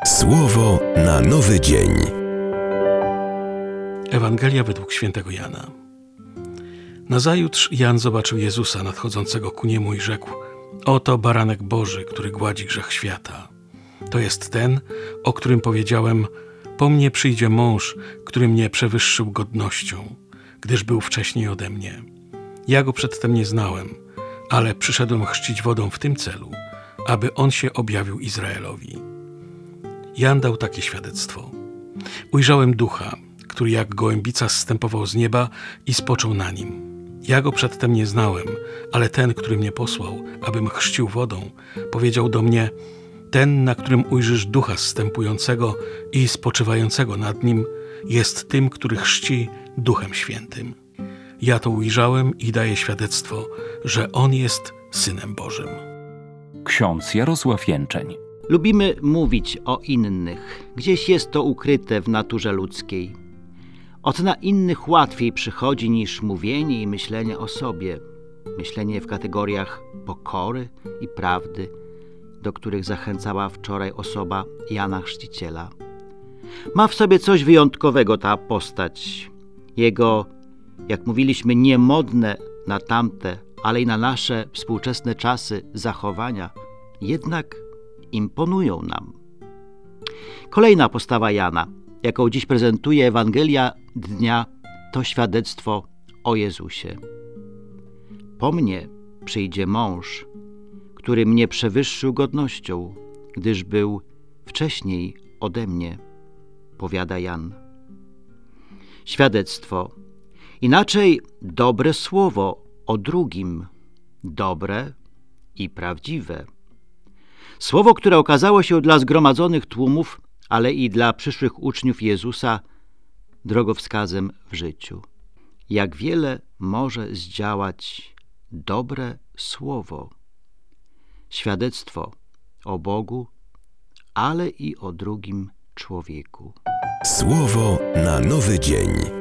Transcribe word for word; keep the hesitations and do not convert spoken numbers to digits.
Słowo na nowy dzień. Ewangelia według świętego Jana. Nazajutrz Jan zobaczył Jezusa nadchodzącego ku niemu i rzekł: oto baranek Boży, który gładzi grzech świata. To jest ten, o którym powiedziałem: po mnie przyjdzie mąż, który mnie przewyższył godnością, gdyż był wcześniej ode mnie. Ja go przedtem nie znałem, ale przyszedłem chrzcić wodą w tym celu, aby on się objawił Izraelowi. Jan dał takie świadectwo: ujrzałem Ducha, który jak gołębica zstępował z nieba i spoczął na nim. Ja go przedtem nie znałem, ale ten, który mnie posłał, abym chrzcił wodą, powiedział do mnie: ten, na którym ujrzysz Ducha zstępującego i spoczywającego nad nim, jest tym, który chrzci Duchem Świętym. Ja to ujrzałem i daję świadectwo, że on jest Synem Bożym. Ksiądz Jarosław Jęczeń. Lubimy mówić o innych. Gdzieś jest to ukryte w naturze ludzkiej. Ocena innych łatwiej przychodzi niż mówienie i myślenie o sobie. Myślenie w kategoriach pokory i prawdy, do których zachęcała wczoraj osoba Jana Chrzciciela. Ma w sobie coś wyjątkowego ta postać. Jego, jak mówiliśmy, niemodne na tamte, ale i na nasze współczesne czasy zachowania jednak imponują nam. Kolejna postawa Jana, jaką dziś prezentuje Ewangelia dnia, to świadectwo o Jezusie. Po mnie przyjdzie mąż, który mnie przewyższył godnością, gdyż był wcześniej ode mnie, powiada Jan. Świadectwo, inaczej dobre słowo o drugim, dobre i prawdziwe. Słowo, które okazało się dla zgromadzonych tłumów, ale i dla przyszłych uczniów Jezusa drogowskazem w życiu. Jak wiele może zdziałać dobre słowo. Świadectwo o Bogu, ale i o drugim człowieku. Słowo na nowy dzień.